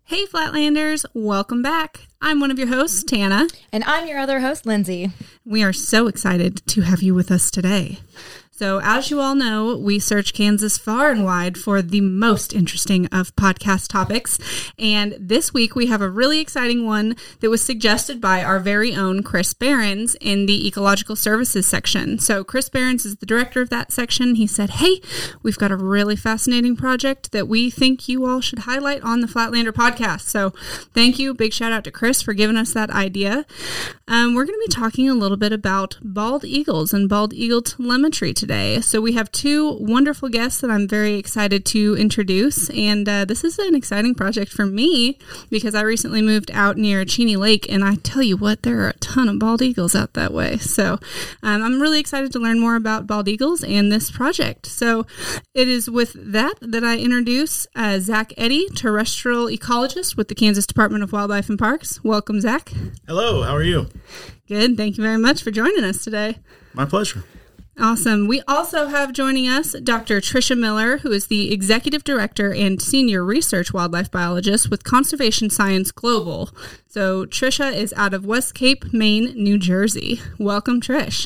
Hey Flatlanders, welcome back. I'm one of your hosts, Tana. And I'm your other host, Lindsay. We are so excited to have you with us today. So as you all know, we search Kansas far and wide for the most interesting of podcast topics. And this week we have a really exciting one that was suggested by our very own Chris Behrens in the Ecological Services section. So Chris Behrens is the director of that section. He said, hey, we've got a really fascinating project that we think you all should highlight on the Flatlander podcast. So thank you. Big shout out to Chris for giving us that idea. We're going to be talking a little bit about bald eagles and bald eagle telemetry today. So we have two wonderful guests that I'm very excited to introduce, and this is an exciting project for me because I recently moved out near Cheney Lake, and I tell you what, there are a ton of bald eagles out that way. So I'm really excited to learn more about bald eagles and this project. So it is with that I introduce Zach Eddy, terrestrial ecologist with the Kansas Department of Wildlife and Parks. Welcome, Zach. Hello, how are you? Good. Thank you very much for joining us today. My pleasure. Awesome. We also have joining us Dr. Tricia Miller, who is the Executive Director and Senior Research Wildlife Biologist with Conservation Science Global. So Tricia is out of West Cape, Maine, New Jersey. Welcome, Trish.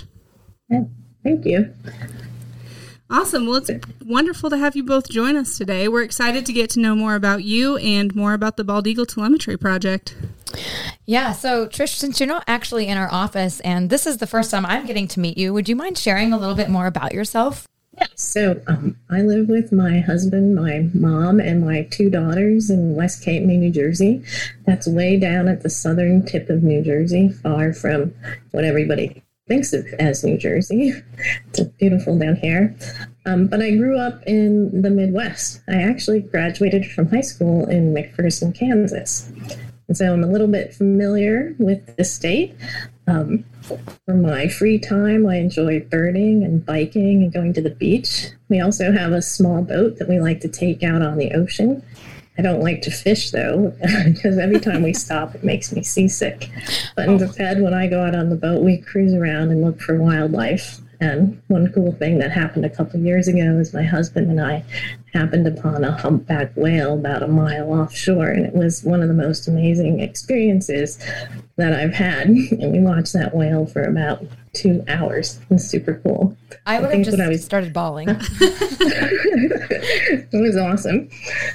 Thank you. Awesome. Well, it's wonderful to have you both join us today. We're excited to get to know more about you and more about the Bald Eagle Telemetry Project. Yeah, so Trish, since you're not actually in our office and this is the first time I'm getting to meet you, would you mind sharing a little bit more about yourself? Yeah, so I live with my husband, my mom, and my two daughters in West Cape, Maine, New Jersey. That's way down at the southern tip of New Jersey, far from what everybody thinks of as New Jersey. It's beautiful down here. But I grew up in the Midwest. I actually graduated from high school in McPherson, Kansas. And so I'm a little bit familiar with the state. For my free time, I enjoy birding and biking and going to the beach. We also have a small boat that we like to take out on the ocean. I don't like to fish, though, because every time we stop, it makes me seasick. But instead, when I go out on the boat, we cruise around and look for wildlife. And one cool thing that happened a couple of years ago is my husband and I happened upon a humpback whale about a mile offshore, and it was one of the most amazing experiences that I've had. And we watched that whale for about 2 hours. It was super cool. I would have just started bawling. It was awesome.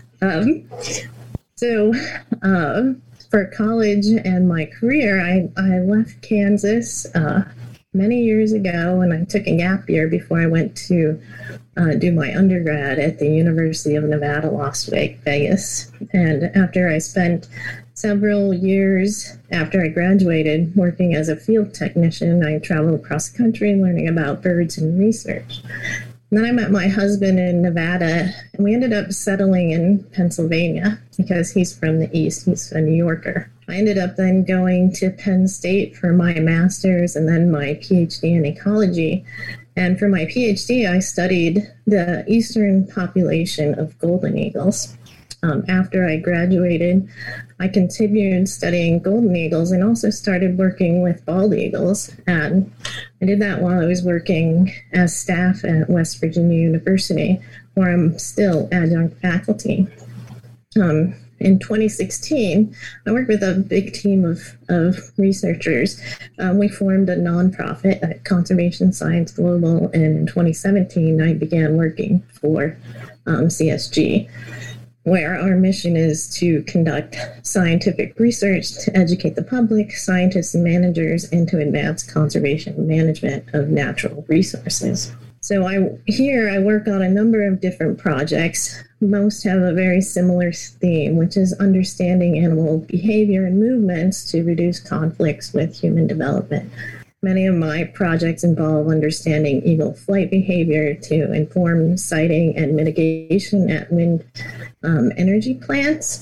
So for college and my career, I left Kansas many years ago, and I took a gap year before I went to do my undergrad at the University of Nevada, Las Vegas. And after I spent several years after I graduated working as a field technician, I traveled across the country learning about birds and research. And then I met my husband in Nevada, and we ended up settling in Pennsylvania because he's from the East. He's a New Yorker. I ended up then going to Penn State for my master's and then my PhD in ecology. And for my PhD, I studied the eastern population of golden eagles. After I graduated, I continued studying golden eagles and also started working with bald eagles. And I did that while I was working as staff at West Virginia University, where I'm still adjunct faculty. In 2016, I worked with a big team of researchers. We formed a nonprofit at Conservation Science Global, and in 2017, I began working for CSG, where our mission is to conduct scientific research to educate the public, scientists and managers, and to advance conservation management of natural resources. So I work on a number of different projects. Most have a very similar theme, which is understanding animal behavior and movements to reduce conflicts with human development. Many of my projects involve understanding eagle flight behavior to inform sighting and mitigation at wind energy plants.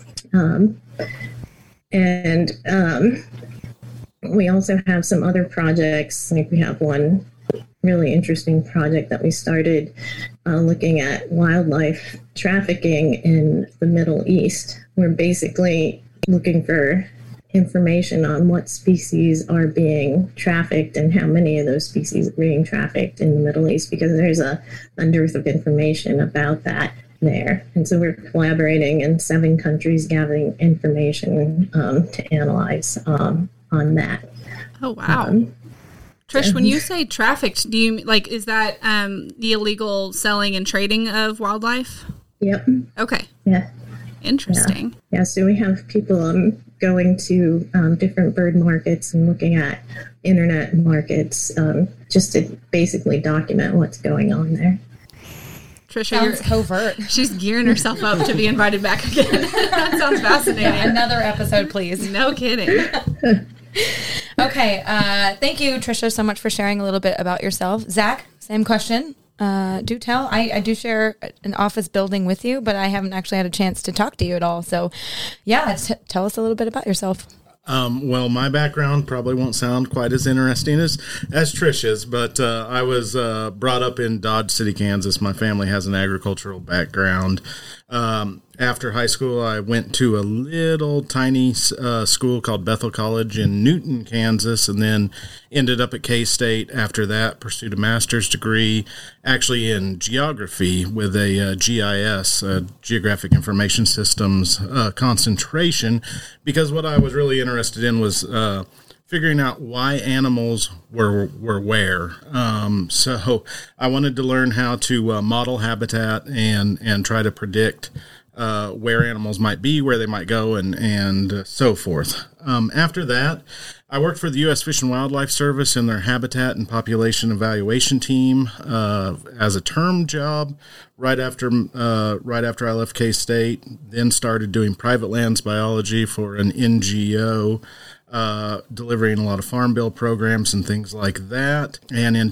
We also have some other projects, like we have one really interesting project that we started looking at wildlife trafficking in the Middle East. We're basically looking for information on what species are being trafficked and how many of those species are being trafficked in the Middle East, because there's a dearth of information about that. there. And so we're collaborating in 7 countries, gathering information to analyze on that. Oh, wow. Trish, when you say trafficked, do you like, is that the illegal selling and trading of wildlife? Yep. Okay. Yeah. Interesting. Yeah. So we have people going to different bird markets and looking at internet markets just to basically document what's going on there. Trisha, Sounds covert. She's gearing herself up to be invited back again. That sounds fascinating. Yeah, another episode, please. No kidding. Okay. Thank you, Trisha, so much for sharing a little bit about yourself. Zach, same question. Do tell. I do share an office building with you, but I haven't actually had a chance to talk to you at all. So, yeah, tell us a little bit about yourself. Well, my background probably won't sound quite as interesting as Trish's, but I was brought up in Dodge City, Kansas. My family has an agricultural background. After high school, I went to a little tiny school called Bethel College in Newton, Kansas, and then ended up at K-State. After that, pursued a master's degree, actually in geography with a GIS, Geographic Information Systems concentration, because what I was really interested in was figuring out why animals were where. So I wanted to learn how to model habitat and try to predict where animals might be, where they might go, and so forth. After that, I worked for the U.S. Fish and Wildlife Service in their habitat and population evaluation team as a term job right after I left K-State. Then started doing private lands biology for an NGO, delivering a lot of farm bill programs and things like that. And in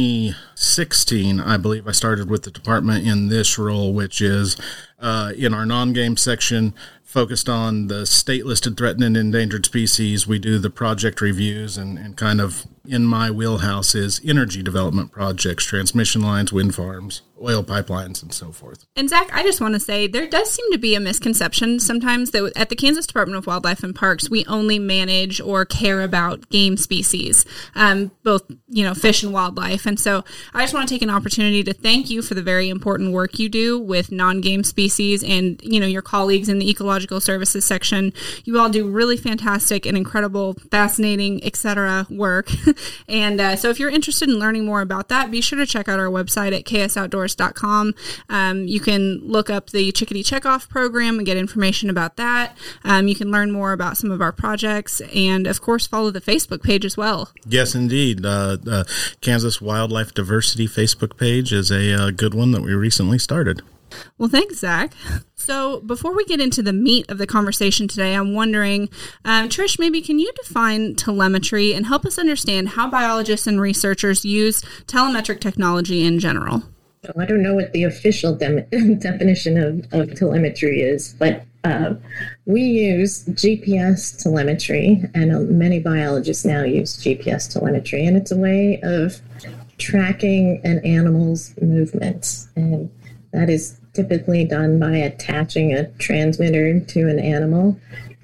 2016, I believe I started with the department in this role, which is in our non-game section, focused on the state-listed threatened and endangered species. We do the project reviews, and kind of in my wheelhouse is energy development projects, transmission lines, wind farms, oil pipelines, and so forth. And Zach, I just want to say there does seem to be a misconception sometimes that at the Kansas Department of Wildlife and Parks, we only manage or care about game species, both, fish and wildlife. And so I just want to take an opportunity to thank you for the very important work you do with non-game species and, your colleagues in the Ecological Services section. You all do really fantastic and incredible, fascinating, etc. work. And so if you're interested in learning more about that, be sure to check out our website at ksoutdoors.com. You can look up the Chickadee Checkoff program and get information about that. You can learn more about some of our projects and, of course, follow the Facebook page as well. Yes, indeed. Kansas Wildlife Diversity Facebook page is a good one that we recently started. Well, thanks, Zach. So before we get into the meat of the conversation today, I'm wondering, Trish, maybe can you define telemetry and help us understand how biologists and researchers use telemetric technology in general? I don't know what the official definition of telemetry is, but we use GPS telemetry, and many biologists now use GPS telemetry, and it's a way of tracking an animal's movements, and that is typically done by attaching a transmitter to an animal.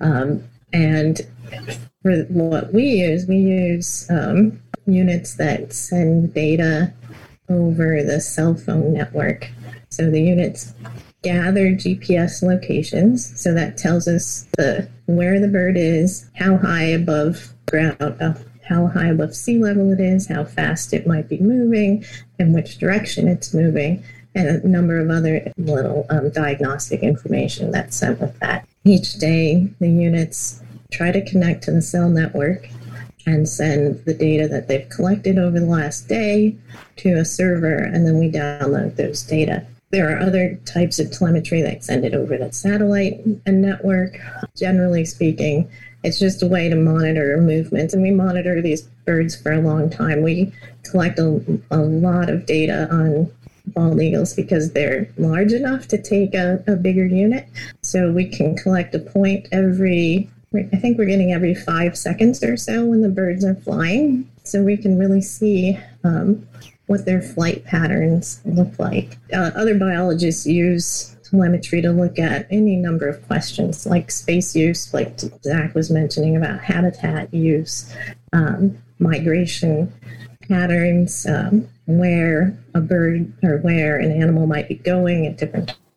And for what we use units that send data over the cell phone network. So the units gather GPS locations, so that tells us where the bird is, how high above ground, how high above sea level it is, how fast it might be moving, and which direction it's moving, and a number of other little diagnostic information that's sent with that. Each day, the units try to connect to the cell network and send the data that they've collected over the last day to a server, and then we download those data. There are other types of telemetry that send it over the satellite and network. Generally speaking, it's just a way to monitor movements, and we monitor these birds for a long time. We collect a lot of data on bald eagles because they're large enough to take a bigger unit. So we can collect a point I think we're getting every 5 seconds or so when the birds are flying. So we can really see what their flight patterns look like. Other biologists use telemetry to look at any number of questions, like space use, like Zach was mentioning about habitat use, migration patterns, where a bird or where an animal might be going at different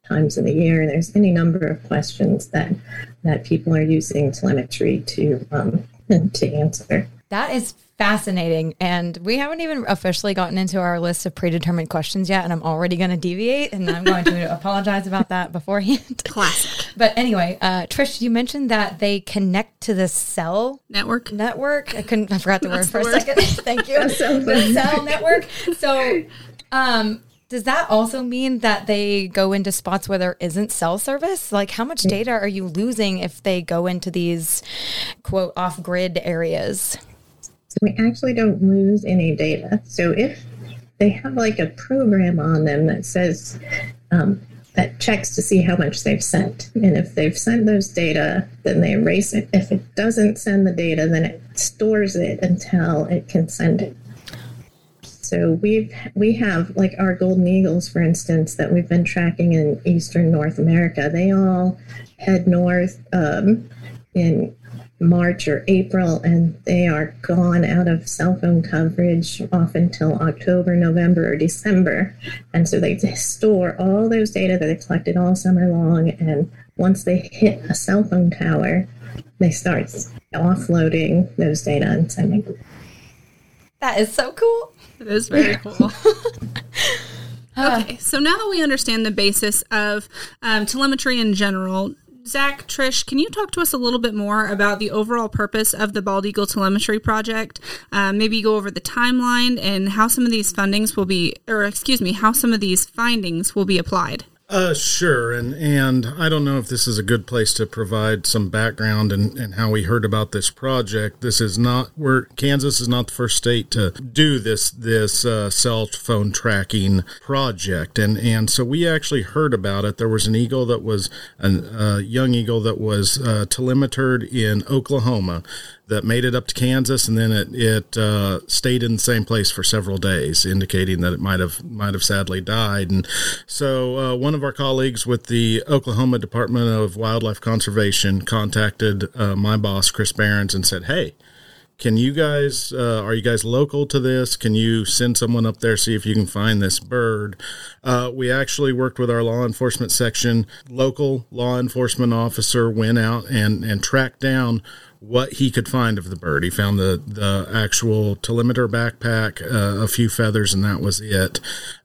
times of the year. There's any number of questions that people are using telemetry to answer. That is fascinating. And we haven't even officially gotten into our list of predetermined questions yet. And I'm already going to deviate, and I'm going to apologize about that beforehand. Classic. But anyway, Trish, you mentioned that they connect to the cell Network. I forgot the word for a second. Thank you. The cell network. So, does that also mean that they go into spots where there isn't cell service? Like, how much data are you losing if they go into these, quote, off-grid areas? So we actually don't lose any data. So if they have like a program on them that says, that checks to see how much they've sent. And if they've sent those data, then they erase it. If it doesn't send the data, then it stores it until it can send it. So we have like our golden eagles, for instance, that we've been tracking in eastern North America. They all head north in March or April, and they are gone out of cell phone coverage off until October, November, or December. And so they store all those data that they collected all summer long, and once they hit a cell phone tower, they start offloading those data and sending them. That is so cool. It is very cool. Okay, so now that we understand the basis of telemetry in general, Zach, Trish, can you talk to us a little bit more about the overall purpose of the Bald Eagle Telemetry Project? Maybe go over the timeline and how some of these findings will be applied. Sure. And I don't know if this is a good place to provide some background and how we heard about this project. Kansas is not the first state to do this cell phone tracking project. And so we actually heard about it. There was an eagle that was a young eagle that was telemetered in Oklahoma that made it up to Kansas, and then it stayed in the same place for several days, indicating that it might have sadly died. And so one of our colleagues with the Oklahoma Department of Wildlife Conservation contacted my boss, Chris Behrens, and said, "Hey, can you guys, are you guys local to this? Can you send someone up there, see if you can find this bird?" We actually worked with our law enforcement section. Local law enforcement officer went out and tracked down what he could find of the bird. He found the actual telemeter backpack, a few feathers, and that was it.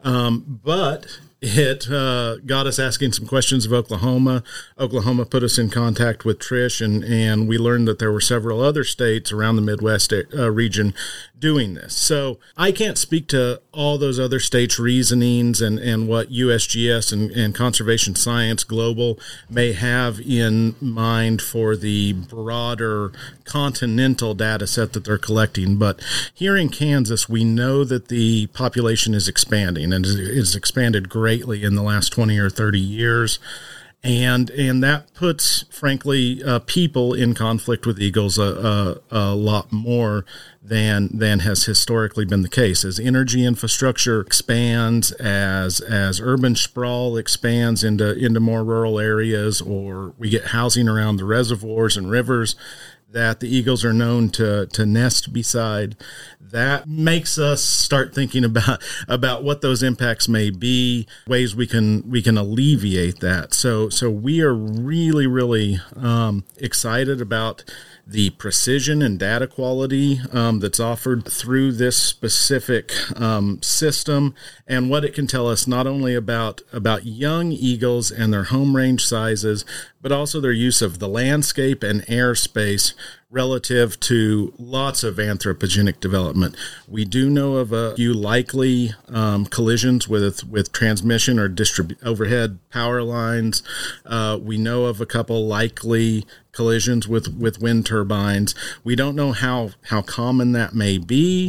But it got us asking some questions of Oklahoma. Oklahoma put us in contact with Trish, and we learned that there were several other states around the Midwest region doing this. So I can't speak to all those other states' reasonings and what USGS and Conservation Science Global may have in mind for the broader continental data set that they're collecting. But here in Kansas, we know that the population is expanding, and it's expanded greatly in the last 20 or 30 years. And that puts, frankly, people in conflict with eagles a lot more than has historically been the case. As energy infrastructure expands, as urban sprawl expands into more rural areas, or we get housing around the reservoirs and rivers that the eagles are known to nest beside, that makes us start thinking about what those impacts may be, ways we can alleviate that. So we are really, really excited about the precision and data quality that's offered through this specific system, and what it can tell us not only about young eagles and their home range sizes, but also their use of the landscape and airspace relative to lots of anthropogenic development. We do know of a few likely collisions with transmission or overhead power lines. We know of a couple likely collisions with wind turbines. We don't know how common that may be.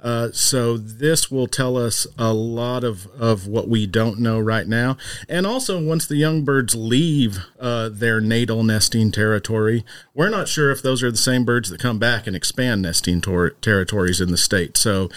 So this will tell us a lot of what we don't know right now. And also, once the young birds leave their natal nesting territory, we're not sure if those are the same birds that come back and expand nesting territories in the state. So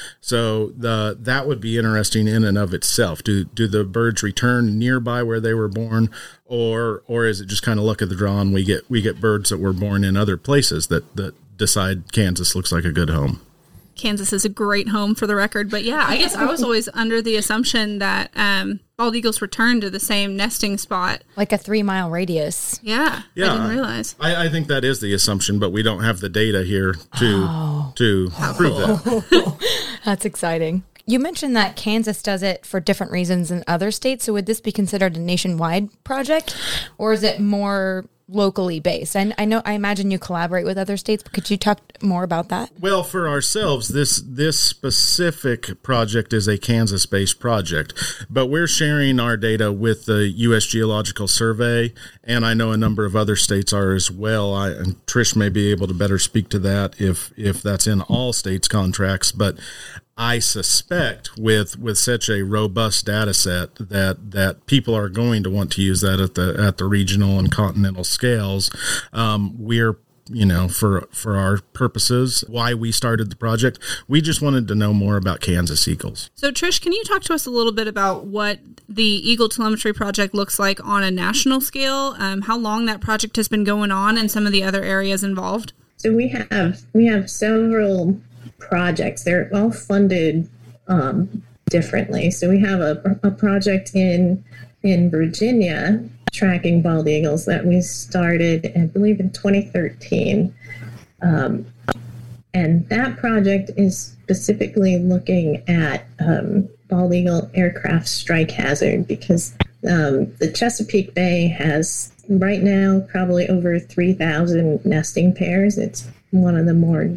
that would be interesting in and of itself. Do the birds return nearby where they were born, or is it just kind of luck of the draw, and we get birds that were born in other places that decide Kansas looks like a good home? Kansas is a great home, for the record. But yeah, I guess I was always under the assumption that bald eagles return to the same nesting spot. Like a 3-mile radius. Yeah. I didn't realize. I think that is the assumption, but we don't have the data here to prove that. That's exciting. You mentioned that Kansas does it for different reasons than other states. So would this be considered a nationwide project, or is it more locally based? And I imagine you collaborate with other states, but could you talk more about that? Well, for ourselves, this specific project is a Kansas-based project, but we're sharing our data with the U.S. Geological Survey, and I know a number of other states are as well. And Trish may be able to better speak to that if that's in all states' contracts, but I suspect with such a robust data set that people are going to want to use that at the regional and continental scales. We're, for our purposes, why we started the project, we just wanted to know more about Kansas eagles. So Trish, can you talk to us a little bit about what the Eagle Telemetry Project looks like on a national scale? How long that project has been going on and some of the other areas involved? So we have several projects. They're all funded differently. So we have a project in Virginia tracking bald eagles that we started, I believe, in 2013. And that project is specifically looking at bald eagle aircraft strike hazard, because the Chesapeake Bay has right now probably over 3,000 nesting pairs. It's one of the more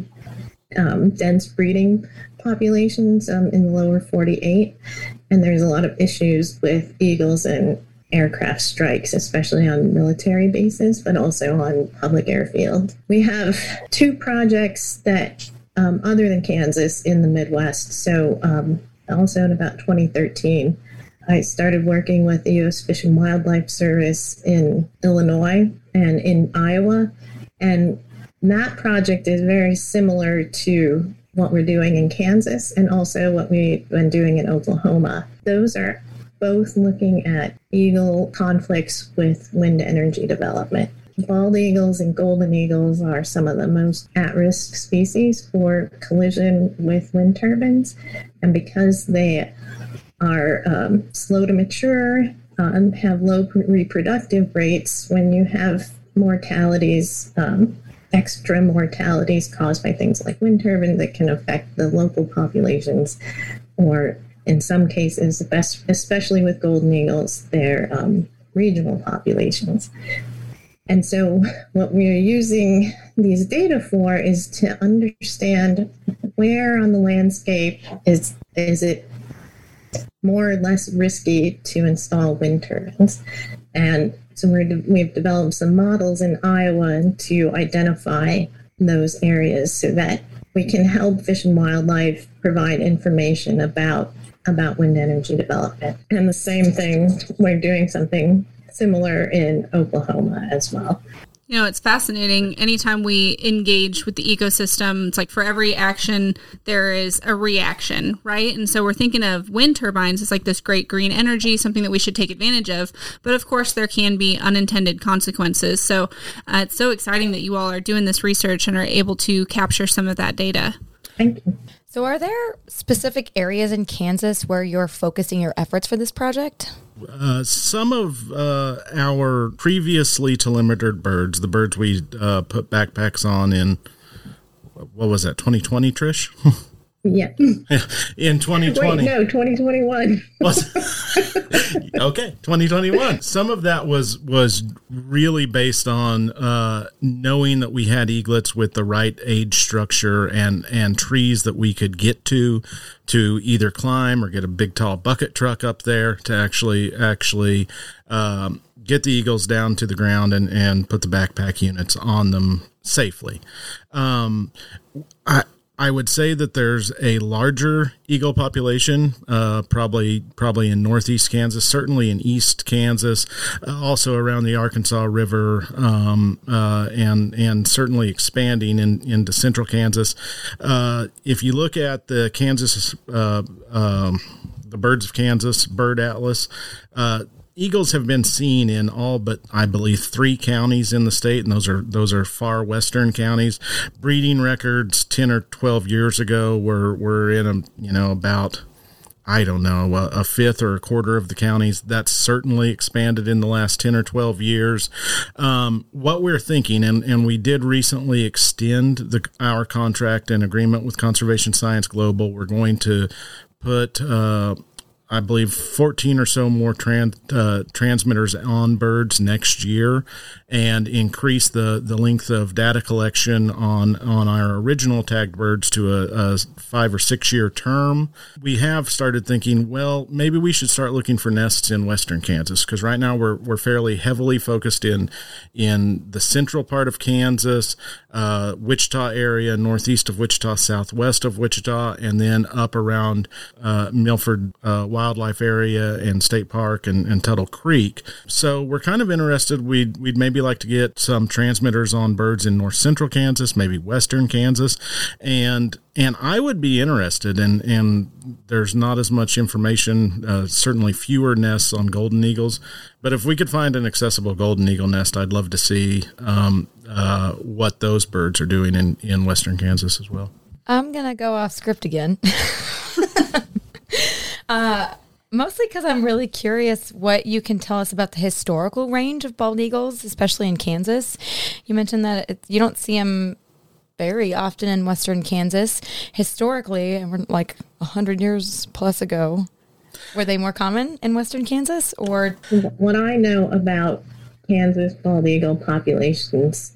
dense breeding populations in the lower 48, and there's a lot of issues with eagles and aircraft strikes, especially on military bases, but also on public airfield. We have 2 projects that, other than Kansas, in the Midwest. So also in about 2013, I started working with the U.S. Fish and Wildlife Service in Illinois and in Iowa, and that project is very similar to what we're doing in Kansas and also what we've been doing in Oklahoma. Those are both looking at eagle conflicts with wind energy development. Bald eagles and golden eagles are some of the most at-risk species for collision with wind turbines. And because they are slow to mature and have low reproductive rates, when you have mortalities, extra mortalities caused by things like wind turbines that can affect the local populations, or in some cases, especially with golden eagles, their regional populations. And so what we're using these data for is to understand where on the landscape is it more or less risky to install wind turbines. And so we've developed some models in Iowa to identify those areas so that we can help Fish and Wildlife provide information about wind energy development. And the same thing, we're doing something similar in Oklahoma as well. It's fascinating. Anytime we engage with the ecosystem, it's like for every action, there is a reaction, right? And so we're thinking of wind turbines as like this great green energy, something that we should take advantage of. But of course, there can be unintended consequences. So it's so exciting that you all are doing this research and are able to capture some of that data. Thank you. So are there specific areas in Kansas where you're focusing your efforts for this project? Some of our previously telemetered birds, the birds we put backpacks on in, what was that, 2020, Trish? Yeah. In 2020. Wait, no, 2021. Okay, 2021. Some of that was really based on knowing that we had eaglets with the right age structure and trees that we could get to either climb or get a big tall bucket truck up there to actually get the eagles down to the ground and put the backpack units on them safely. I would say that there's a larger eagle population, probably in northeast Kansas, certainly in east Kansas, also around the Arkansas River, and certainly expanding into central Kansas. If you look at the Kansas, the Birds of Kansas Bird Atlas, eagles have been seen in all but, I believe, 3 counties in the state, and those are far western counties. Breeding records 10 or 12 years ago were in about I don't know, a fifth or a quarter of the counties. That's certainly expanded in the last 10 or 12 years. What we're thinking, and we did recently extend our contract and agreement with Conservation Science Global. We're going to put, I believe, 14 or so more transmitters on birds next year, and increase the length of data collection on our original tagged birds to a 5 or 6 year term. We have started thinking, well, maybe we should start looking for nests in western Kansas, because right now we're fairly heavily focused in the central part of Kansas, Wichita area, northeast of Wichita, southwest of Wichita, and then up around Milford Wildlife Area and State Park and Tuttle Creek. So we're kind of interested. We'd maybe like to get some transmitters on birds in north central Kansas, maybe western Kansas, and I would be interested, and there's not as much information, certainly fewer nests on golden eagles, but if we could find an accessible golden eagle nest, I'd love to see what those birds are doing in western Kansas as well. I'm going to go off script again. Mostly because I'm really curious what you can tell us about the historical range of bald eagles, especially in Kansas. You mentioned that you don't see them very often in western Kansas. Historically, and we're like 100 years plus ago, were they more common in western Kansas? Or what I know about Kansas bald eagle populations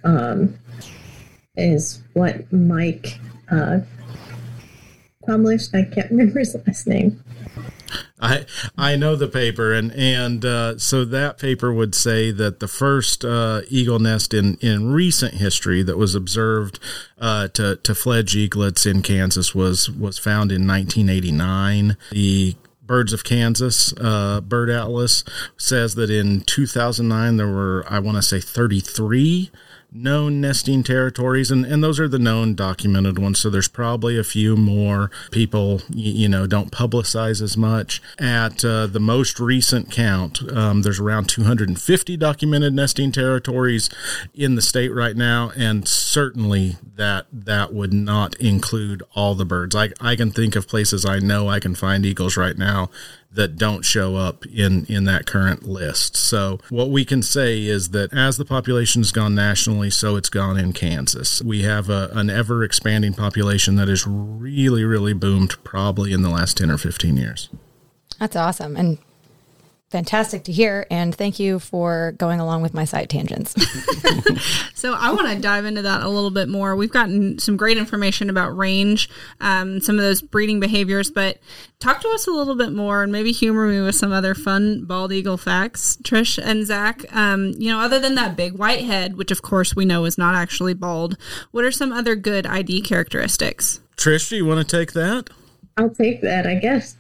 is what Mike published. I can't remember his last name. I know the paper, and so that paper would say that the first eagle nest in recent history that was observed to fledge eaglets in Kansas was found in 1989. The Birds of Kansas Bird Atlas says that in 2009 there were, I want to say, 33 known nesting territories, and those are the known documented ones, so there's probably a few more. People don't publicize as much. At the most recent count, there's around 250 documented nesting territories in the state right now, and certainly that would not include all the birds. I can think of places I know I can find eagles right now that don't show up in that current list. So what we can say is that as the population's gone nationally, so it's gone in Kansas. We have an ever-expanding population that has really, really boomed probably in the last 10 or 15 years. That's awesome. And fantastic to hear, and thank you for going along with my side tangents. So I want to dive into that a little bit more. We've gotten some great information about range, some of those breeding behaviors, but talk to us a little bit more and maybe humor me with some other fun bald eagle facts, Trish and Zach. Other than that big white head, which of course we know is not actually bald, what are some other good ID characteristics? Trish, do you want to take that? I'll take that, I guess.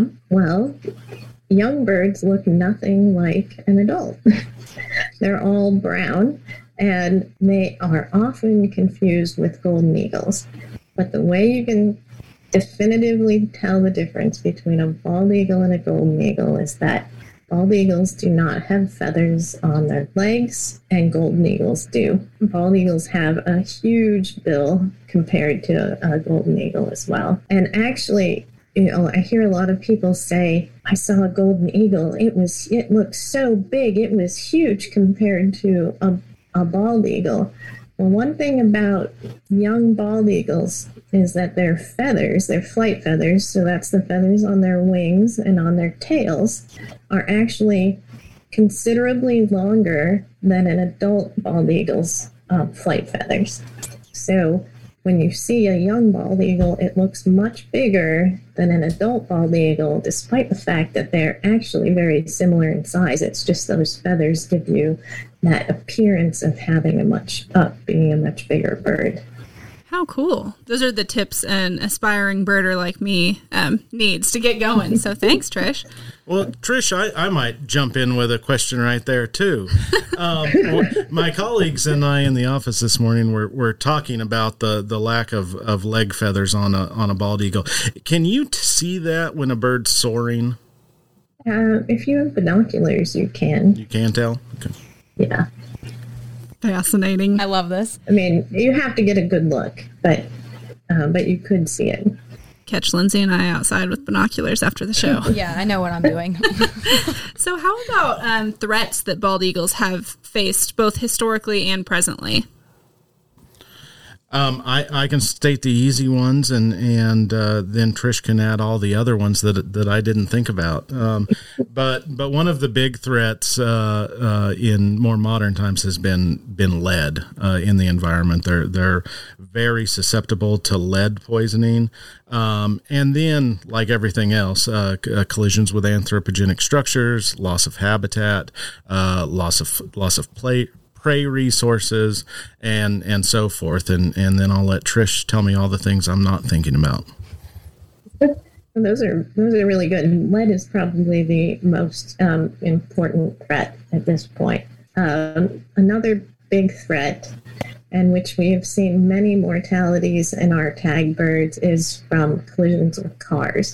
Young birds look nothing like an adult. They're all brown, and they are often confused with golden eagles. But the way you can definitively tell the difference between a bald eagle and a golden eagle is that bald eagles do not have feathers on their legs, and golden eagles do. Bald eagles have a huge bill compared to a golden eagle as well. And actually, I hear a lot of people say, I saw a golden eagle. It looked so big. It was huge compared to a bald eagle. Well, one thing about young bald eagles is that their feathers, their flight feathers, so that's the feathers on their wings and on their tails, are actually considerably longer than an adult bald eagle's flight feathers. So when you see a young bald eagle, it looks much bigger than an adult bald eagle, despite the fact that they're actually very similar in size. It's just those feathers give you that appearance of having being a much bigger bird. How cool. Those are the tips an aspiring birder like me needs to get going. So thanks, Trish. Well, Trish, I might jump in with a question right there, too. My colleagues and I in the office this morning were talking about the lack of leg feathers on a bald eagle. Can you see that when a bird's soaring? If you have binoculars, you can. You can tell? Okay. Yeah. Fascinating. I love this. I mean, you have to get a good look, but you could see it. catch Lindsay and I outside with binoculars after the show. Yeah, I know what I'm doing. So how about threats that bald eagles have faced both historically and presently? I can state the easy ones, and then Trish can add all the other ones that I didn't think about. But one of the big threats in more modern times has been lead in the environment. They're very susceptible to lead poisoning, and then, like everything else, collisions with anthropogenic structures, loss of habitat, loss of prey resources, and so forth, and then I'll let Trish tell me all the things I'm not thinking about. Those are really good. And lead is probably the most important threat at this point. Another big threat, and which we have seen many mortalities in our tag birds, is from collisions with cars.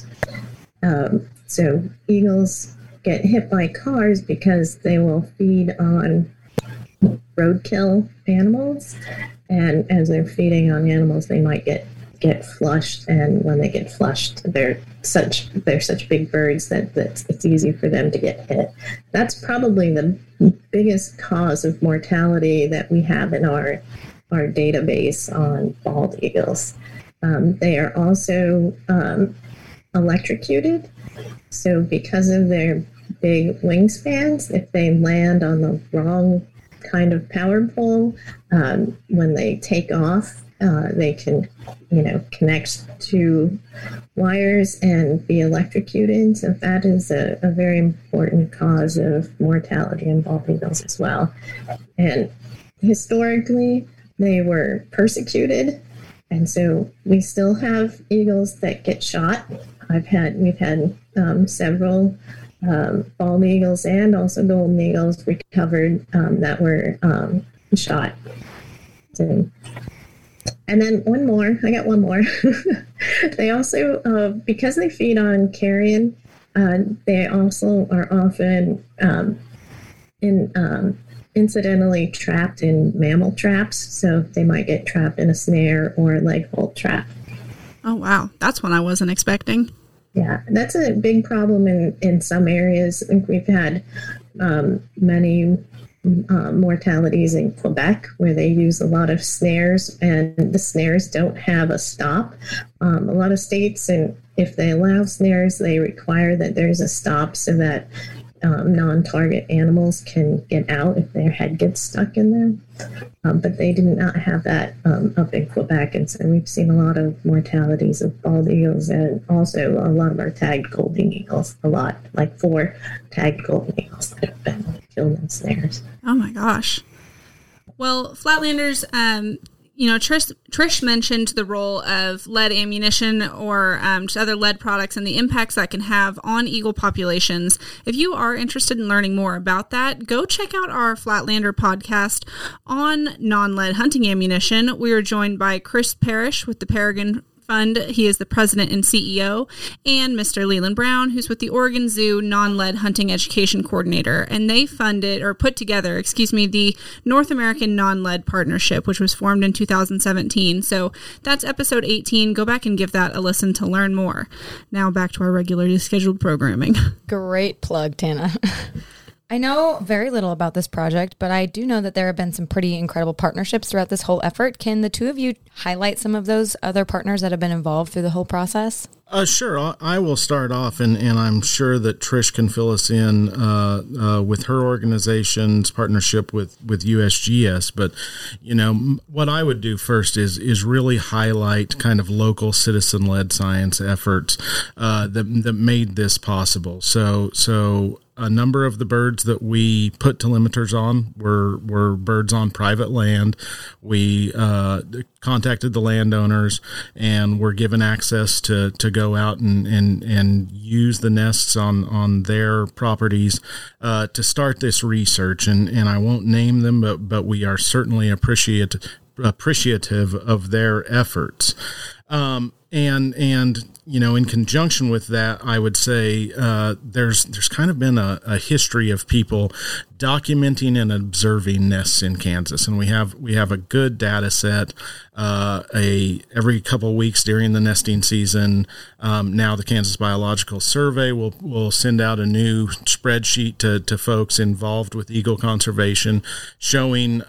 So eagles get hit by cars because they will feed on roadkill animals, and as they're feeding on animals, they might get flushed, and when they get flushed, they're such big birds that it's easy for them to get hit. That's probably the biggest cause of mortality that we have in our database on bald eagles. They are also electrocuted, so because of their big wingspans, if they land on the wrong kind of power pole, when they take off, they can, connect to wires and be electrocuted. So that is a very important cause of mortality in bald eagles as well. And historically, they were persecuted, and so we still have eagles that get shot. We've had several bald eagles and also golden eagles recovered that were shot. So, and then I got one more. They also, because they feed on carrion, they also are often incidentally trapped in mammal traps. So they might get trapped in a snare or a leg hold trap. Oh, wow. That's one I wasn't expecting. Yeah, that's a big problem in some areas. I think we've had many mortalities in Quebec where they use a lot of snares, and the snares don't have a stop. A lot of states, and if they allow snares, they require that there's a stop so that non-target animals can get out if their head gets stuck in there. But they did not have that up in Quebec, and so we've seen a lot of mortalities of bald eagles and also a lot of our tagged golden eagles. Like 4 tagged golden eagles that have been killed in snares. Oh my gosh. Well, Flatlanders, Trish mentioned the role of lead ammunition or just other lead products and the impacts that can have on eagle populations. If you are interested in learning more about that, go check out our Flatlander podcast on non-lead hunting ammunition. We are joined by Chris Parrish with the Peregrine Fund. He is the president and CEO, and Mr. Leland Brown, who's with the Oregon Zoo Non-Lead Hunting Education Coordinator. And they put together the North American Non-Lead Partnership, which was formed in 2017. So that's episode 18. Go back and give that a listen to learn more. Now back to our regularly scheduled programming. Great plug, Tana. I know very little about this project, but I do know that there have been some pretty incredible partnerships throughout this whole effort. Can the two of you highlight some of those other partners that have been involved through the whole process? Sure. I will start off, and I'm sure that Trish can fill us in with her organization's partnership with USGS. But, what I would do first is really highlight kind of local citizen-led science efforts that made this possible. So a number of the birds that we put telemeters on were birds on private land. We contacted the landowners and were given access to go out and use the nests on their properties to start this research. And I won't name them, but we are certainly appreciative of their efforts. And in conjunction with that, I would say there's kind of been a history of people documenting and observing nests in Kansas, and we have a good data set. Every couple of weeks during the nesting season, now the Kansas Biological Survey will send out a new spreadsheet to folks involved with eagle conservation, showing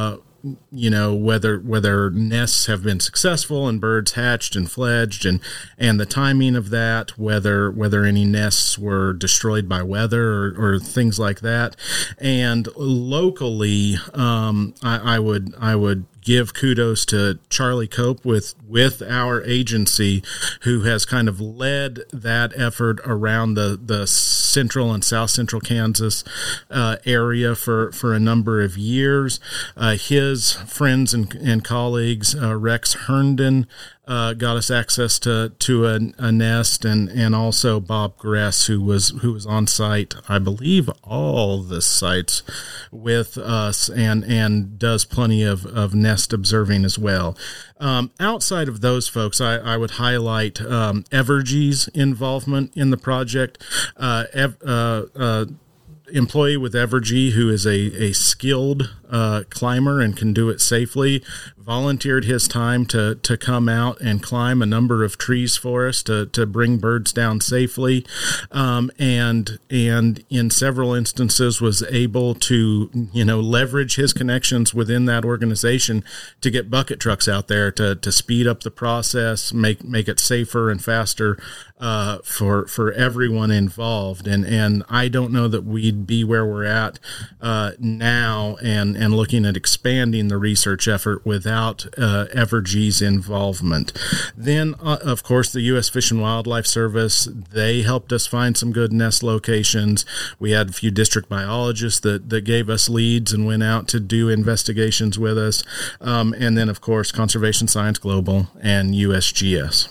whether nests have been successful and birds hatched and fledged, and the timing of that, whether any nests were destroyed by weather or things like that. And locally, I would give kudos to Charlie Cope with our agency, who has kind of led that effort around the central and south central Kansas area for a number of years. His friends and colleagues, Rex Herndon, got us access to a nest, and also Bob Gress, who was on site, I believe, all the sites with us, and does plenty of nest observing as well. Outside of those folks, I would highlight Evergy's involvement in the project. Employee with Evergy, who is a skilled climber and can do it safely, volunteered his time to come out and climb a number of trees for us to bring birds down safely, and in several instances was able to leverage his connections within that organization to get bucket trucks out there to speed up the process, make it safer and faster for everyone involved. And I don't know that we'd be where we're at now and looking at expanding the research effort without Evergy's involvement. Then, of course, the U.S. Fish and Wildlife Service, they helped us find some good nest locations. We had a few district biologists that gave us leads and went out to do investigations with us. And then, of course, Conservation Science Global and USGS.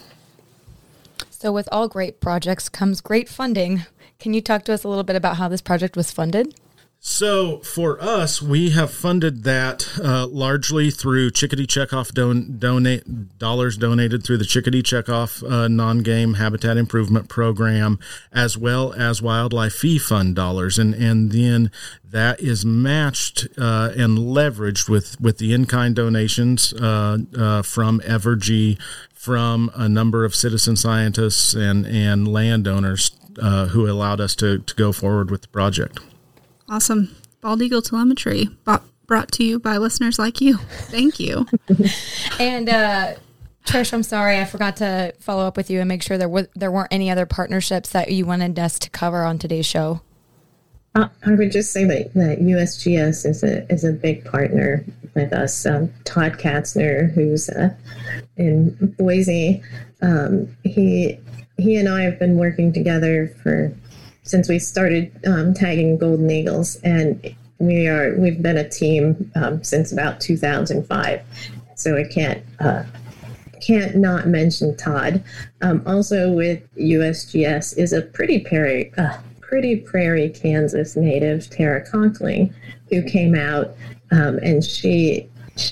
So with all great projects comes great funding. Can you talk to us a little bit about how this project was funded? So for us, we have funded that largely through Chickadee Checkoff dollars donated through the Chickadee Checkoff non-game habitat improvement program, as well as Wildlife Fee Fund dollars, and then that is matched and leveraged with the in-kind donations from Evergy, from a number of citizen scientists and landowners who allowed us to go forward with the project. Awesome. Bald Eagle Telemetry, brought to you by listeners like you. Thank you. And Trish, I'm sorry, I forgot to follow up with you and make sure there weren't any other partnerships that you wanted us to cover on today's show. I would just say that USGS is a big partner with us. Todd Katzner, who's in Boise, he and I have been working together since we started tagging golden eagles, and we've been a team since about 2005. So I can't not mention Todd. Also with USGS is a Pretty Prairie, Kansas native, Tara Conkling, who came out, and she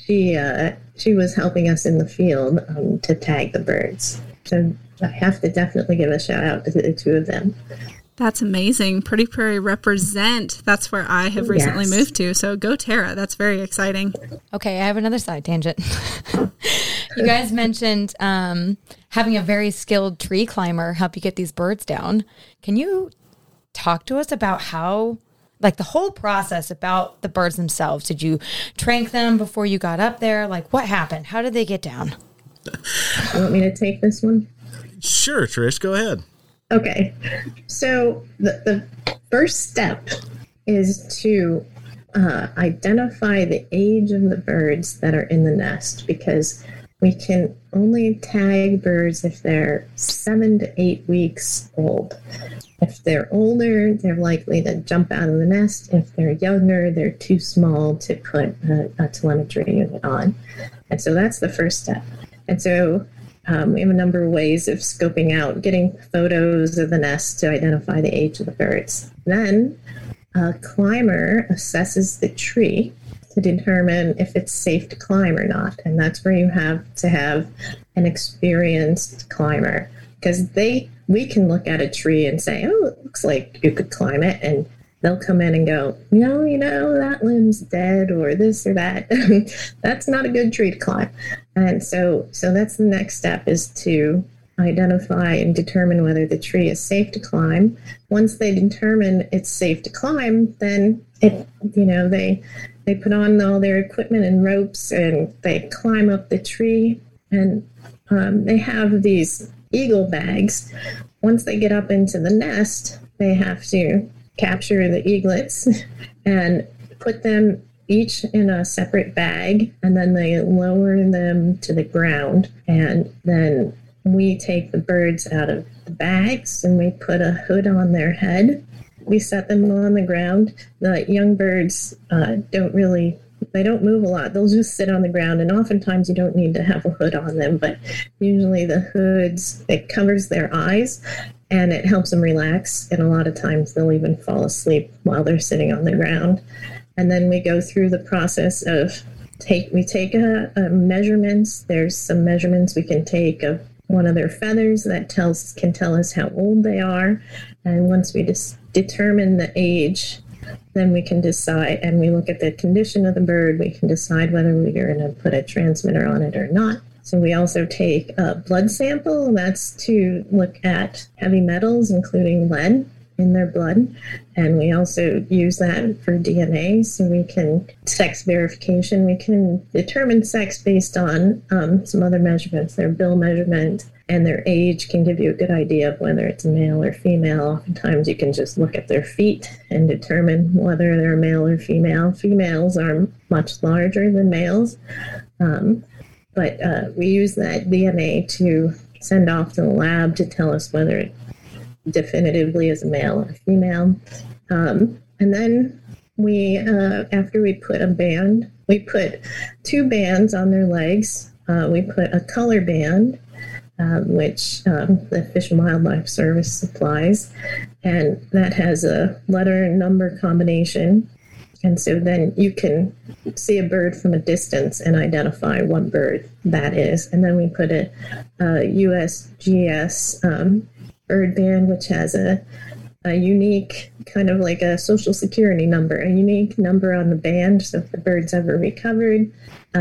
was helping us in the field to tag the birds. So I have to definitely give a shout out to the two of them. That's amazing. Pretty Prairie represent. That's where I have recently moved to. So go Tara. That's very exciting. Okay, I have another side tangent. You guys mentioned having a very skilled tree climber help you get these birds down. Can you talk to us about how, like, the whole process about the birds themselves? Did you trank them before you got up there? Like, what happened? How did they get down? You want me to take this one? Sure, Trish, go ahead. Okay, so the first step is to identify the age of the birds that are in the nest, because we can only tag birds if they're 7 to 8 weeks old. If they're older, they're likely to jump out of the nest. If they're younger, they're too small to put a telemetry unit on. And so that's the first step. And so we have a number of ways of scoping out, getting photos of the nest to identify the age of the birds. Then a climber assesses the tree to determine if it's safe to climb or not. And that's where you have to have an experienced climber, because we can look at a tree and say, oh, it looks like you could climb it. And they'll come in and go, no, that limb's dead or this or that. That's not a good tree to climb. And so that's the next step, is to identify and determine whether the tree is safe to climb. Once they determine it's safe to climb, then they put on all their equipment and ropes and they climb up the tree. And they have these eagle bags. Once they get up into the nest, they have to capture the eaglets and put them each in a separate bag, and then they lower them to the ground. And then we take the birds out of the bags and we put a hood on their head. We set them on the ground. The young birds don't move a lot. They'll just sit on the ground, and oftentimes you don't need to have a hood on them, but usually the hoods, it covers their eyes and it helps them relax. And a lot of times they'll even fall asleep while they're sitting on the ground. And then we go through the process of we take measurements. There's some measurements we can take of one of their feathers that can tell us how old they are. And once we determine the age, then we can decide, and we look at the condition of the bird, we can decide whether we're going to put a transmitter on it or not. So we also take a blood sample, and that's to look at heavy metals, including lead, in their blood. And we also use that for DNA, so we can sex verification. We can determine sex based on some other measurements. Their bill measurement and their age can give you a good idea of whether it's a male or female. Oftentimes you can just look at their feet and determine whether they're male or female. Females are much larger than males, but we use that DNA to send off to the lab to tell us whether it definitively is a male or female. And then we, after we put a band, we put 2 bands on their legs. We put a color band, which the Fish and Wildlife Service supplies, and that has a letter and number combination. And so then you can see a bird from a distance and identify what bird that is. And then we put a USGS bird band, which has a unique, kind of like a social security number, a unique number on the band. So if the bird's ever recovered,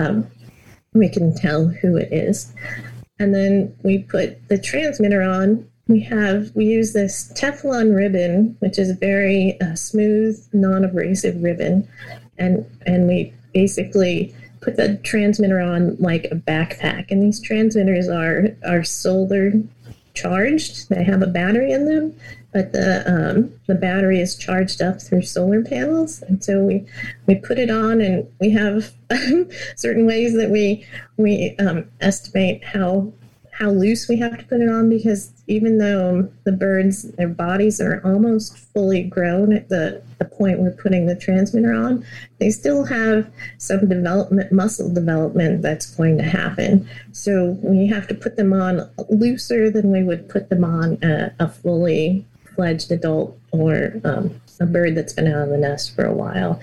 we can tell who it is. And then we put the transmitter on. We use this Teflon ribbon, which is a very smooth, non-abrasive ribbon. And we basically put the transmitter on like a backpack. And these transmitters are solar charged. They have a battery in them, but the battery is charged up through solar panels. And so we put it on, and we have certain ways that we estimate how loose we have to put it on, because even though the birds, their bodies are almost fully grown at the point we're putting the transmitter on, they still have some muscle development that's going to happen. So we have to put them on looser than we would put them on a fully fledged adult or a bird that's been out of the nest for a while.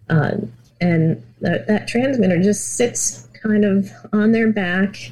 And that transmitter just sits kind of on their back,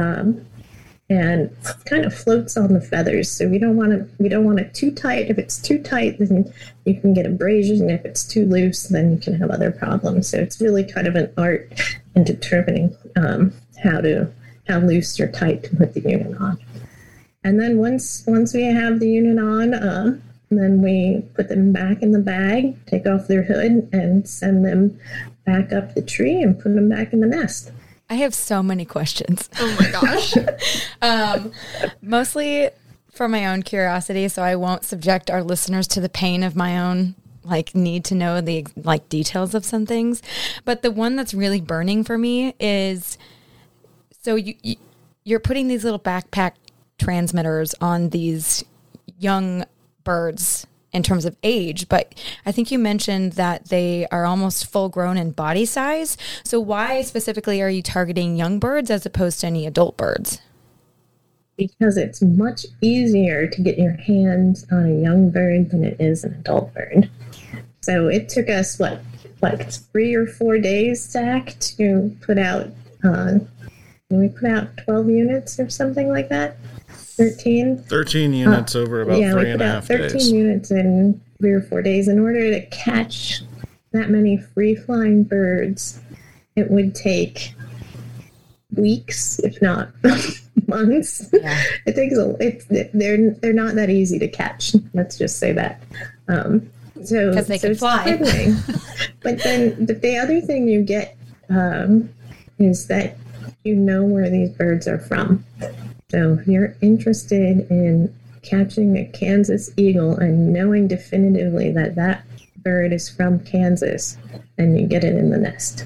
and kind of floats on the feathers. So we don't want it too tight. If it's too tight, then you can get abrasion. If it's too loose, then you can have other problems. So it's really kind of an art in determining how loose or tight to put the unit on. And then once we have the unit on, then we put them back in the bag, take off their hood, and send them back up the tree and put them back in the nest. I have so many questions. Oh my gosh. Mostly for my own curiosity, so I won't subject our listeners to the pain of my own need to know the details of some things. But the one that's really burning for me is, so you're putting these little backpack transmitters on these young birds in terms of age, but I think you mentioned that they are almost full grown in body size. So why specifically are you targeting young birds as opposed to any adult birds? Because it's much easier to get your hands on a young bird than it is an adult bird. So it took us, like 3 or 4 days, Zach, to put out. We put out 12 units or something like that. 13 units over about 3.5 13 days. units in 3 or 4 days. In order to catch that many free-flying birds, it would take weeks, if not months. Yeah. It takes they're not that easy to catch. Let's just say that. So because they can it's fly. thrilling. But then the other thing you get is that you know where these birds are from. So if you're interested in catching a Kansas eagle and knowing definitively that that bird is from Kansas, then you get it in the nest.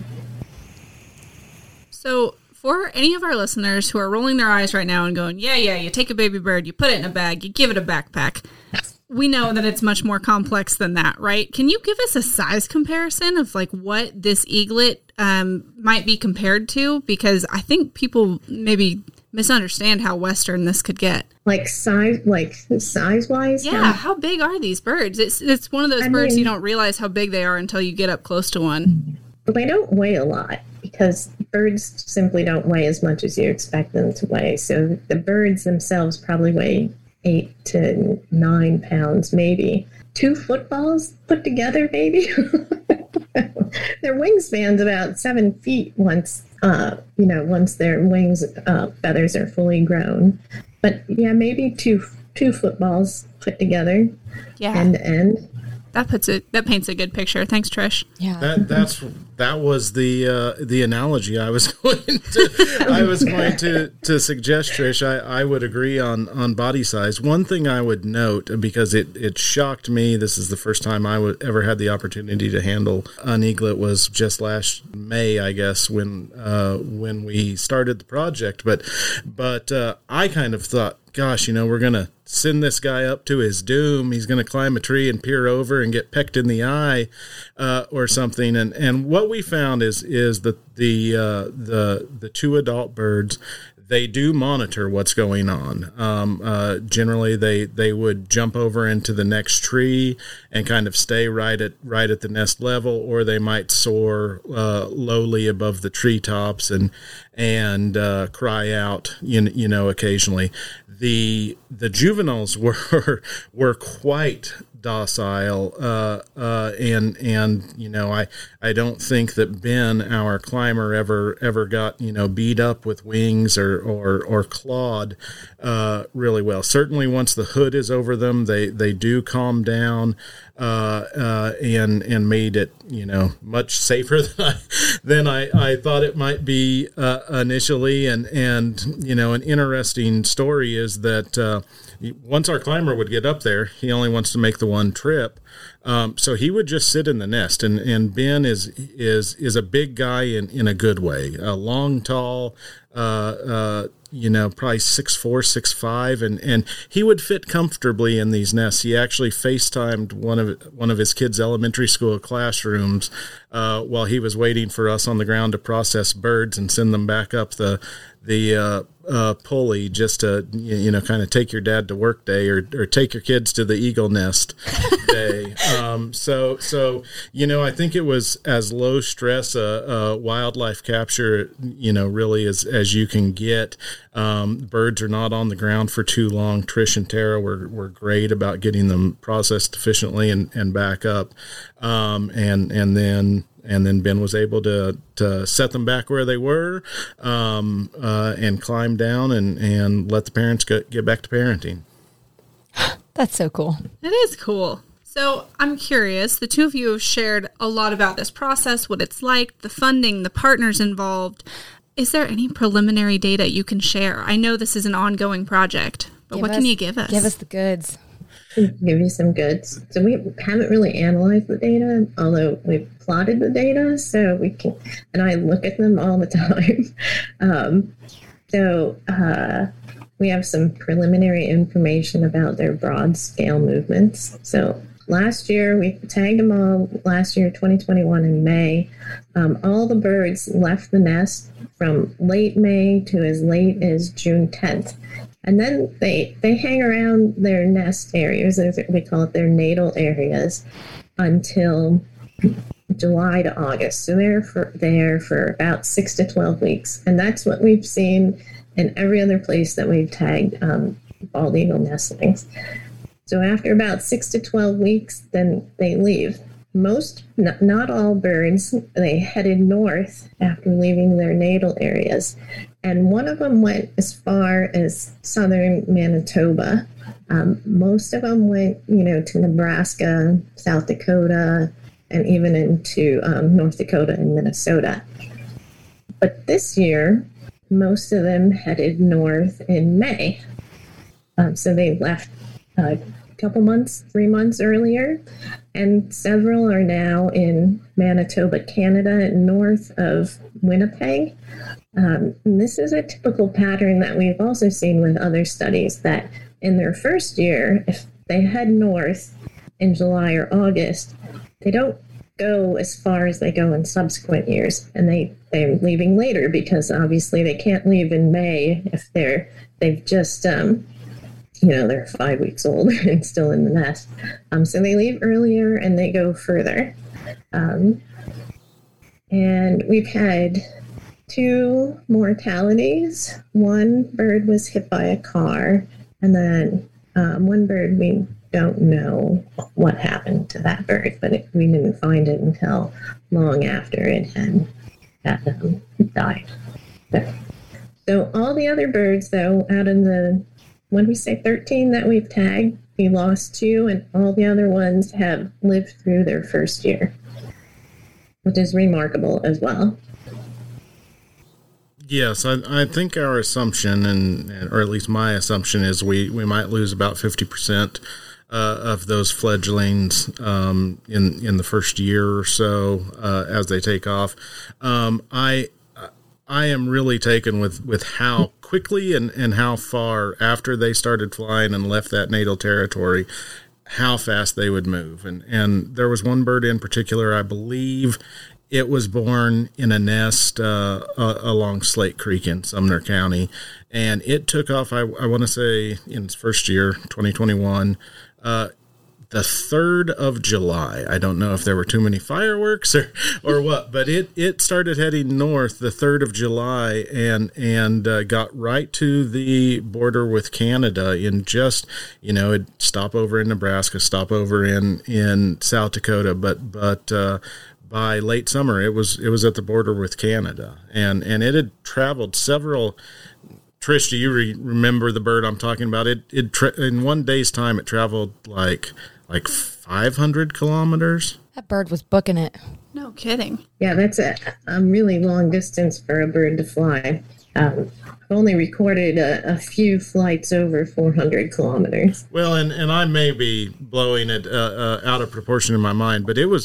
So for any of our listeners who are rolling their eyes right now and going, yeah, you take a baby bird, you put it in a bag, you give it a backpack. We know that it's much more complex than that, right? Can you give us a size comparison of like what this eaglet might be compared to? Because I think people maybe misunderstand how Western this could get. Like size wise? Yeah, how big are these birds? It's one of those birds you don't realize how big they are until you get up close to one. Well, they don't weigh a lot because birds simply don't weigh as much as you expect them to weigh. So the birds themselves probably weigh 8 to 9 pounds, maybe 2 footballs put together, maybe. Their wingspan's about 7 feet once their wings feathers are fully grown. But yeah, maybe two footballs put together, end to end. That paints a good picture. Thanks, Trish. Yeah. That was the analogy I was going to suggest, Trish. I would agree on body size. One thing I would note, because it shocked me, this is the first time I ever had the opportunity to handle an eaglet, was just last May, I guess, when we started the project. But I kind of thought, gosh, we're going to send this guy up to his doom. He's going to climb a tree and peer over and get pecked in the eye or something. And what we found is that the 2 adult birds, they do monitor what's going on. Generally, they would jump over into the next tree and kind of stay right at the nest level, or they might soar lowly above the treetops and cry out, occasionally. The juveniles were quite docile, and I don't think that Ben, our climber, ever got beat up with wings or clawed really well. Certainly, once the hood is over them, they do calm down and made it much safer than I thought it might be initially. And an interesting story is that once our climber would get up there, he only wants to make the one trip. So he would just sit in the nest, and Ben is a big guy in a good way, long, tall, probably 6'4", 6'5", and he would fit comfortably in these nests. He actually FaceTimed one of his kids' elementary school classrooms while he was waiting for us on the ground to process birds and send them back up the pulley, just to kind of take your dad to work day or take your kids to the eagle nest day. So I think it was as low stress a wildlife capture really as you can get. Birds are not on the ground for too long. Trish and Tara were great about getting them processed efficiently and back up, and then Ben was able to set them back where they were, and climb down and let the parents get back to parenting. That's so cool. It is cool. So I'm curious, the two of you have shared a lot about this process, what it's like, the funding, the partners involved. Is there any preliminary data you can share? I know this is an ongoing project, but what can you give us? Give us the goods. Give you some goods. So we haven't really analyzed the data, although we've plotted the data, so we can, and I look at them all the time. We have some preliminary information about their broad scale movements. So last year, we tagged them all, 2021 in May. All the birds left the nest from late May to as late as June 10th. And then they hang around their nest areas, as we call it, their natal areas, until July to August. So they're there for about 6 to 12 weeks. And that's what we've seen in every other place that we've tagged bald eagle nestlings. So after about 6 to 12 weeks, then they leave. Most, not all birds, they headed north after leaving their natal areas. And one of them went as far as southern Manitoba. Most of them went, to Nebraska, South Dakota, and even into North Dakota and Minnesota. But this year, most of them headed north in May. So they left a couple months, 3 months earlier, and several are now in Manitoba, Canada, north of Winnipeg. And this is a typical pattern that we've also seen with other studies, that in their first year, if they head north in July or August, they don't go as far as they go in subsequent years, and they're leaving later because obviously they can't leave in May if they've just they're 5 weeks old and still in the nest. So they leave earlier and they go further. And we've had 2 mortalities. One bird was hit by a car, and then one bird, we don't know what happened to that bird, but we didn't find it until long after it had died. So all the other birds, though, out of the, when we say 13 that we've tagged, we lost 2, and all the other ones have lived through their first year, which is remarkable as well. Yes, I think our assumption, or at least my assumption, is we might lose about 50% of those fledglings in the first year or so as they take off. I am really taken with how quickly and how far after they started flying and left that natal territory, how fast they would move. And there was one bird in particular, I believe it was born in a nest along Slate Creek in Sumner County, and it took off, I want to say, in its first year, 2021, the 3rd of July. I don't know if there were too many fireworks or what, but it started heading north the 3rd of July and got right to the border with Canada in just, it'd stop over in Nebraska, stop over in South Dakota, but by late summer, it was at the border with Canada, and it had traveled several. Trish, do you remember the bird I'm talking about? It in one day's time, it traveled like 500 kilometers. That bird was booking it. No kidding. Yeah, that's a really long distance for a bird to fly. I've only recorded a few flights over 400 kilometers. Well, and I may be blowing it out of proportion in my mind, but it was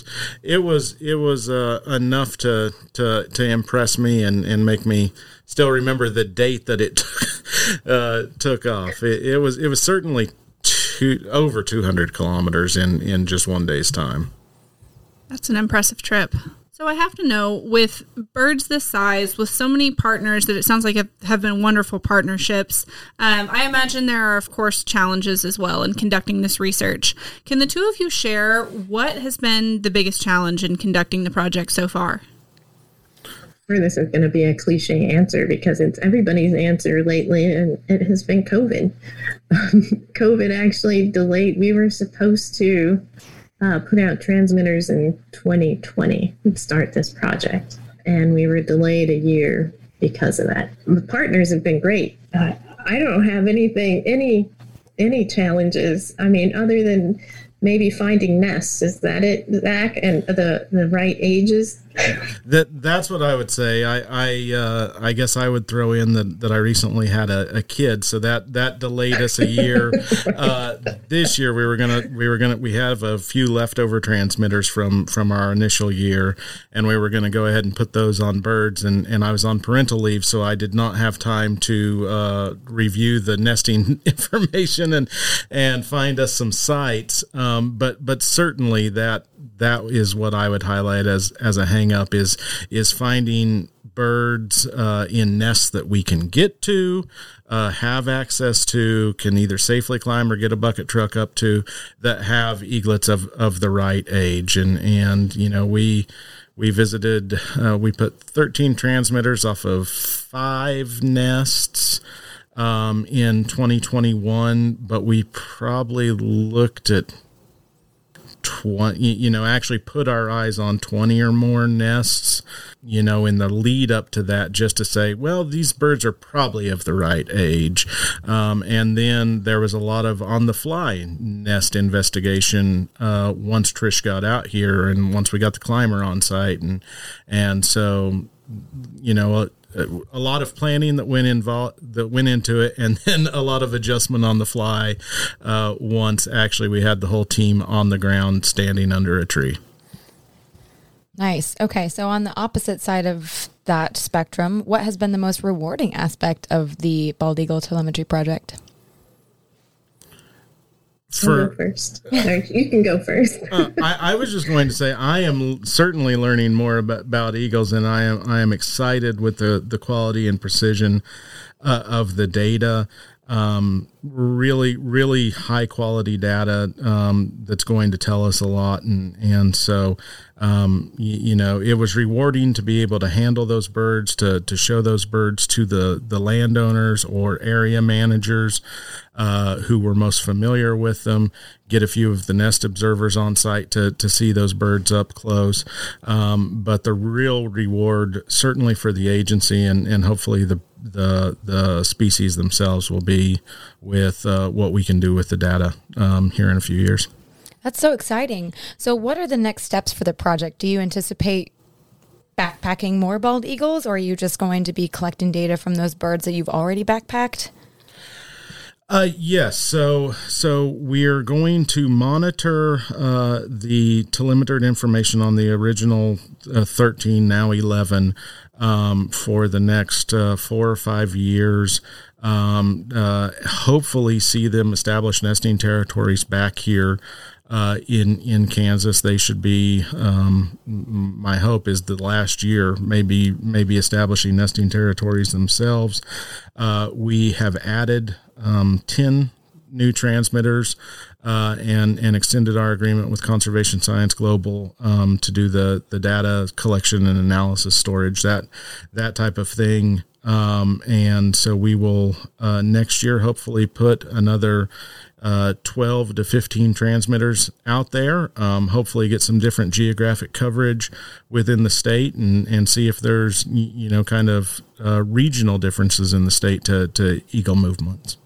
enough to impress me and make me still remember the date that it took off. It was certainly over 200 kilometers in just one day's time. That's an impressive trip. So I have to know, with birds this size, with so many partners that it sounds like have been wonderful partnerships, I imagine there are, of course, challenges as well in conducting this research. Can the 2 of you share what has been the biggest challenge in conducting the project so far? Sure, this is going to be a cliche answer because it's everybody's answer lately, and it has been COVID. COVID actually delayed. We were supposed to put out transmitters in 2020 and start this project, and we were delayed a year because of that. The partners have been great. I don't have any challenges. I mean, other than maybe finding nests. Is that it, Zach? And the right ages? That's what I would say. I guess I would throw in that I recently had a kid, so that delayed us a year. This year we have a few leftover transmitters from our initial year, and we were gonna go ahead and put those on birds, and I was on parental leave, so I did not have time to review the nesting information and find us some sites. But certainly that is what I would highlight as a hang up is finding birds in nests that we can get to, have access to, can either safely climb or get a bucket truck up to, that have eaglets of the right age. And you know, we visited, we put 13 transmitters off of 5 nests in 2021, but we probably looked at 20, you know, actually put our eyes on 20 or more nests, you know, in the lead up to that, just to say, well, these birds are probably of the right age. And then there was a lot of on the fly nest investigation once Trish got out here and once we got the climber on site. And so, you know, a lot of planning that went into it, and then a lot of adjustment on the fly once actually we had the whole team on the ground standing under a tree. Nice. Okay, so on the opposite side of that spectrum, what has been the most rewarding aspect of the Bald Eagle Telemetry Project? I'll go first. You can go first. I was just going to say I am certainly learning more about eagles, and I am excited with the quality and precision of the data. Really high quality data that's going to tell us a lot, and so you know, it was rewarding to be able to handle those birds, to show those birds to the landowners or area managers who were most familiar with them, get a few of the nest observers on site to see those birds up close. But the real reward, certainly for the agency and hopefully the species themselves, will be with what we can do with the data here in a few years. That's so exciting. So what are the next steps for the project? Do you anticipate backpacking more bald eagles, or are you just going to be collecting data from those birds that you've already backpacked? Yes. So we're going to monitor the telemetered information on the original 13, now 11, for the next 4 or 5 years. Hopefully see them establish nesting territories back here in Kansas. They should be, my hope is the last year, maybe establishing nesting territories themselves. We have added 10 new transmitters and extended our agreement with Conservation Science Global to do the data collection and analysis storage, that type of thing. And so we will next year hopefully put another 12 to 15 transmitters out there, hopefully get some different geographic coverage within the state and see if there's, you know, kind of regional differences in the state to eagle movements.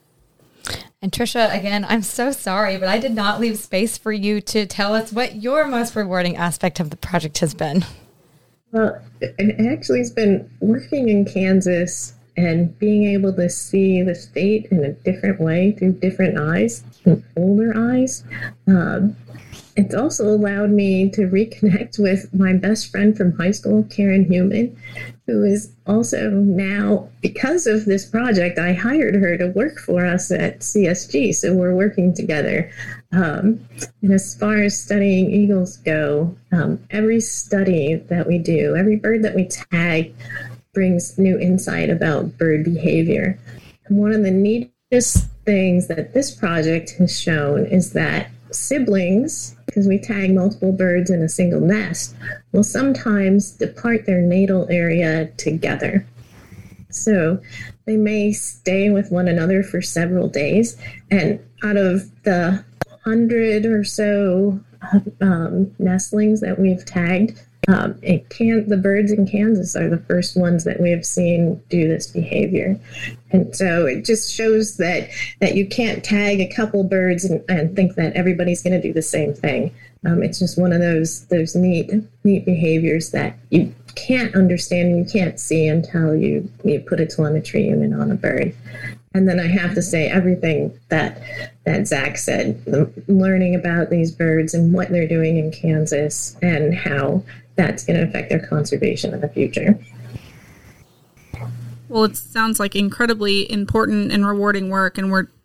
And Tricia, again, I'm so sorry, but I did not leave space for you to tell us what your most rewarding aspect of the project has been. Well, it actually has been working in Kansas and being able to see the state in a different way through different eyes, older eyes. It's also allowed me to reconnect with my best friend from high school, Karen Human, who is also now, because of this project, I hired her to work for us at CSG, so we're working together. And as far as studying eagles go, every study that we do, every bird that we tag brings new insight about bird behavior. And one of the neatest things that this project has shown is that siblings, because we tag multiple birds in a single nest, will sometimes depart their natal area together. So they may stay with one another for several days, and out of the 100 or so nestlings that we've tagged, the birds in Kansas are the first ones that we have seen do this behavior. And so it just shows that you can't tag a couple birds and think that everybody's going to do the same thing. It's just one of those neat behaviors that you can't understand and you can't see until you put a telemetry unit on a bird. And then I have to say everything that Zach said, learning about these birds and what they're doing in Kansas and how that's going to affect their conservation in the future. Well, it sounds like incredibly important and rewarding work, and we're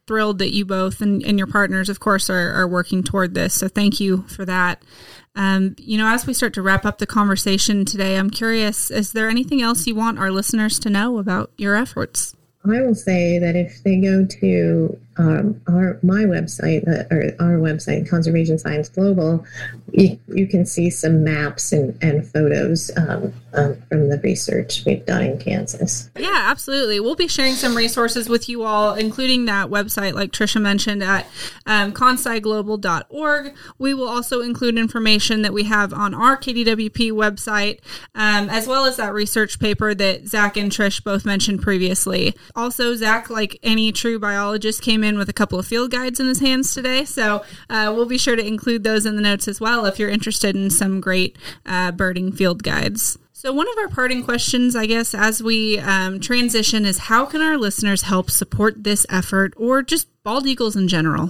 thrilled that you both and your partners, of course, are working toward this. So thank you for that. As we start to wrap up the conversation today, I'm curious, is there anything else you want our listeners to know about your efforts? I will say that if they go to my website, or our website, Conservation Science Global, you can see some maps and photos from the research we've done in Kansas. Yeah, absolutely. We'll be sharing some resources with you all, including that website, like Tricia mentioned, at consciglobal.org. We will also include information that we have on our KDWP website, as well as that research paper that Zach and Trish both mentioned previously. Also, Zach, like any true biologist, came in with a couple of field guides in his hands today, so we'll be sure to include those in the notes as well if you're interested in some great birding field guides. So one of our parting questions, I guess, as we transition is, how can our listeners help support this effort, or just bald eagles in general?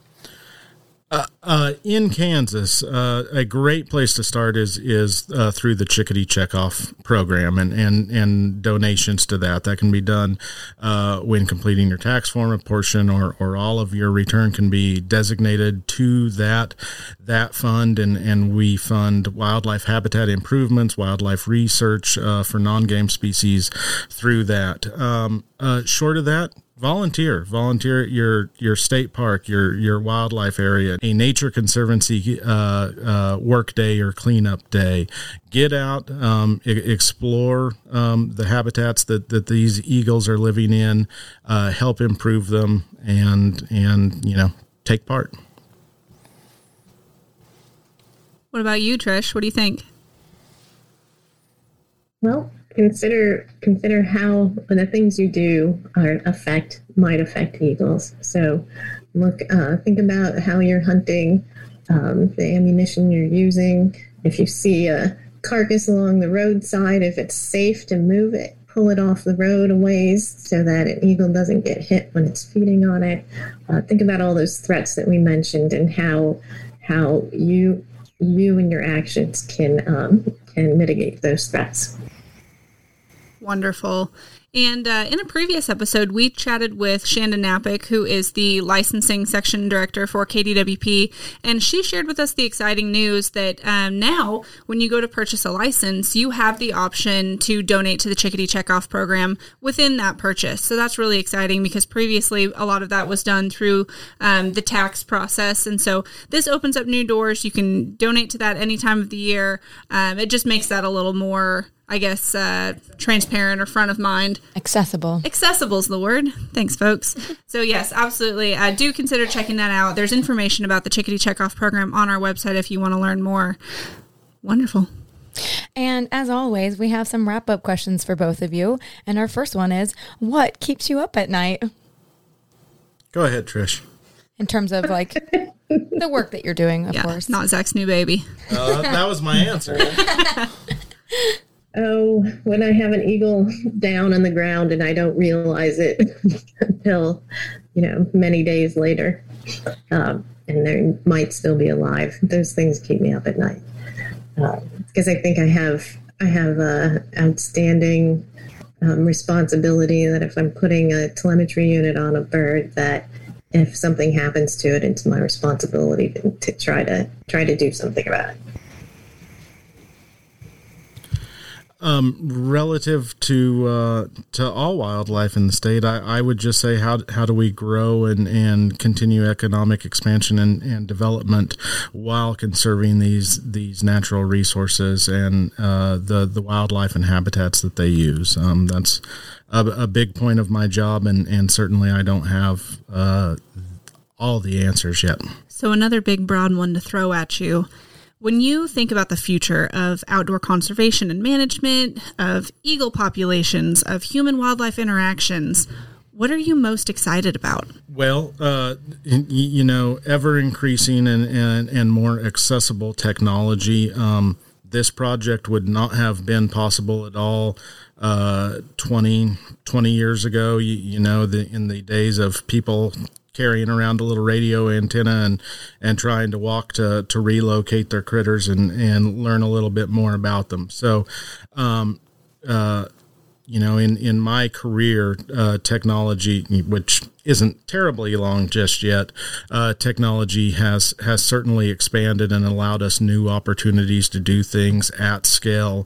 In Kansas, a great place to start is through the Chickadee Checkoff program and donations to that. That can be done when completing your tax form. A portion or all of your return can be designated to that fund, and we fund wildlife habitat improvements, wildlife research for non-game species through that. Short of that, volunteer at your state park, your wildlife area, a nature conservancy work day or cleanup day. Get out, explore the habitats that these eagles are living in, help improve them, and take part. What about you, Trish? What do you think? Well, consider how the things you do might affect eagles. So think about how you're hunting, the ammunition you're using. If you see a carcass along the roadside, if it's safe to move it, pull it off the road a ways so that an eagle doesn't get hit when it's feeding on it. Think about all those threats that we mentioned and how you and your actions can mitigate those threats. Wonderful. And in a previous episode, we chatted with Shanda Napick, who is the licensing section director for KDWP, and she shared with us the exciting news that now, when you go to purchase a license, you have the option to donate to the Chickadee Checkoff program within that purchase. So that's really exciting, because previously a lot of that was done through the tax process, and so this opens up new doors. You can donate to that any time of the year. It just makes that a little more, I guess, transparent or front of mind. Accessible. Accessible is the word. Thanks, folks. So yes, absolutely. Do consider checking that out. There's information about the Chickadee Checkoff program on our website if you want to learn more. Wonderful. And as always, we have some wrap-up questions for both of you. And our first one is, what keeps you up at night? Go ahead, Trish. In terms of the work that you're doing, of course. Not Zach's new baby. That was my answer. Oh, when I have an eagle down on the ground and I don't realize it until, many days later, and they might still be alive. Those things keep me up at night, because I think I have a outstanding responsibility that if I'm putting a telemetry unit on a bird, that if something happens to it, it's my responsibility to try to do something about it. Relative to all wildlife in the state, I would just say how do we grow and continue economic expansion and development while conserving these natural resources and the wildlife and habitats that they use. That's a big point of my job, and certainly I don't have all the answers yet. So another big broad one to throw at you. When you think about the future of outdoor conservation and management, of eagle populations, of human-wildlife interactions, what are you most excited about? Well, ever increasing and more accessible technology. This project would not have been possible at all 20 years ago. In the days of people carrying around a little radio antenna and trying to walk to relocate their critters and learn a little bit more about them. So in my career, technology, which isn't terribly long just yet, technology has certainly expanded and allowed us new opportunities to do things at scale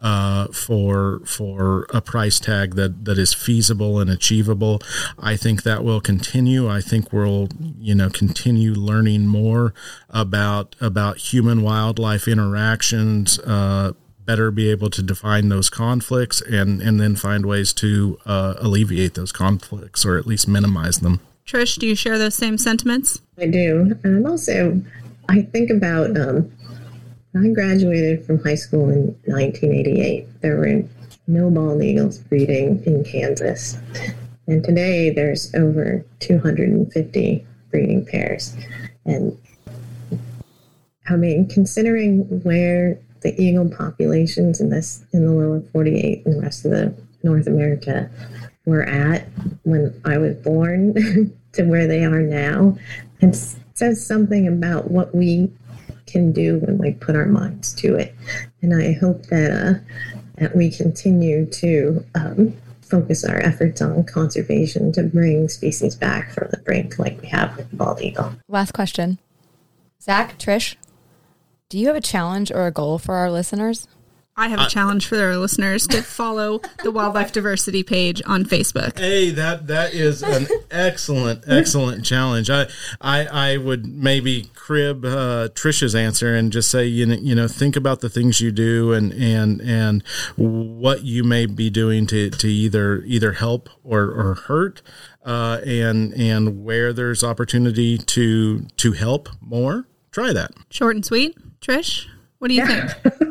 for a price tag that is feasible and achievable. I think that will continue. I think we'll continue learning more about human wildlife interactions, better be able to define those conflicts and then find ways to alleviate those conflicts or at least minimize them. Trish, do you share those same sentiments? I do. And also, I think about I graduated from high school in 1988. There were no bald eagles breeding in Kansas. And today there's over 250 breeding pairs. And I mean, considering where the eagle populations in the lower 48 and the rest of the North America were at when I was born to where they are now, it says something about what we can do when we put our minds to it. And I hope that we continue to focus our efforts on conservation to bring species back from the brink like we have with the bald eagle. Last question. Zach, Trish, do you have a challenge or a goal for our listeners? I have a challenge for our listeners to follow the Wildlife Diversity page on Facebook. Hey, that is an excellent challenge. I would maybe crib Trish's answer and just say, think about the things you do and what you may be doing to either help or hurt, and where there's opportunity to help more. Try that. Short and sweet. Trish, what do you think?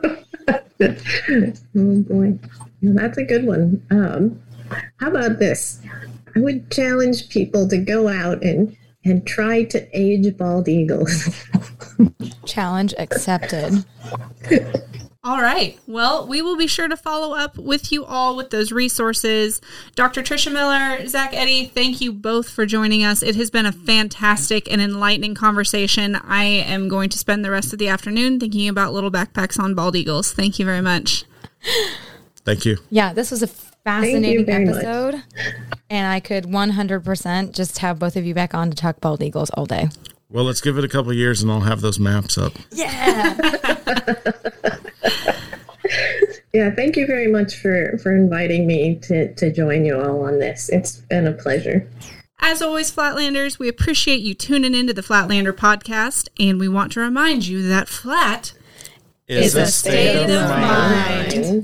Oh boy, that's a good one. How about this? I would challenge people to go out and try to age bald eagles. Challenge accepted. All right. Well, we will be sure to follow up with you all with those resources. Dr. Tricia Miller, Zach Eddy, thank you both for joining us. It has been a fantastic and enlightening conversation. I am going to spend the rest of the afternoon thinking about little backpacks on bald eagles. Thank you very much. Thank you. Yeah, this was a fascinating episode. And I could 100% just have both of you back on to talk bald eagles all day. Well, let's give it a couple of years and I'll have those maps up. Yeah. Yeah, thank you very much for inviting me to join you all on this. It's been a pleasure. As always, Flatlanders, we appreciate you tuning into the Flatlander podcast, and we want to remind you that flat is a state of mind.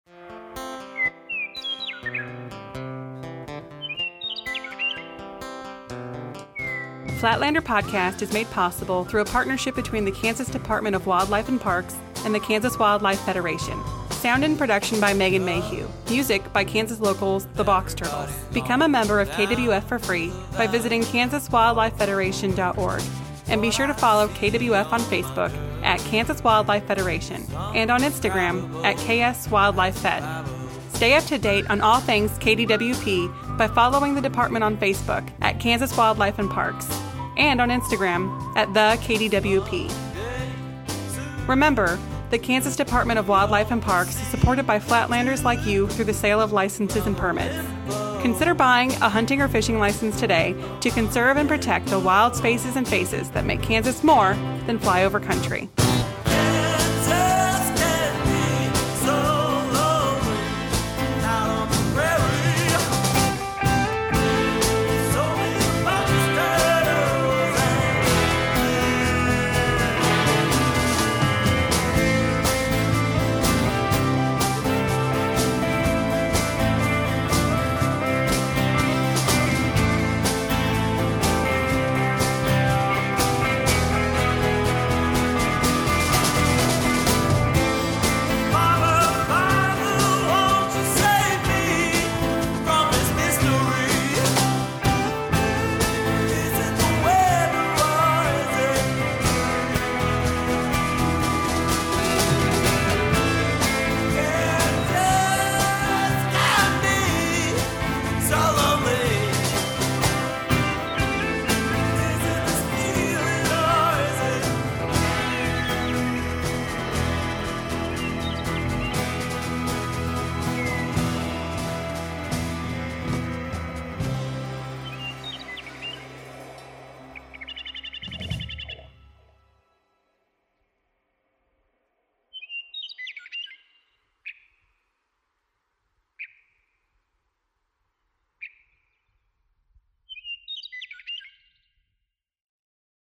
Flatlander Podcast is made possible through a partnership between the Kansas Department of Wildlife and Parks and the Kansas Wildlife Federation. Sound and production by Megan Mayhew. Music by Kansas locals, the Box Turtles. Become a member of KWF for free by visiting kansaswildlifefederation.org. And be sure to follow KWF on Facebook at Kansas Wildlife Federation and on Instagram at KS Wildlife Fed. Stay up to date on all things KDWP by following the department on Facebook at Kansas Wildlife and Parks and on Instagram at the KDWP. Remember, the Kansas Department of Wildlife and Parks is supported by Flatlanders like you through the sale of licenses and permits. Consider buying a hunting or fishing license today to conserve and protect the wild spaces and faces that make Kansas more than flyover country.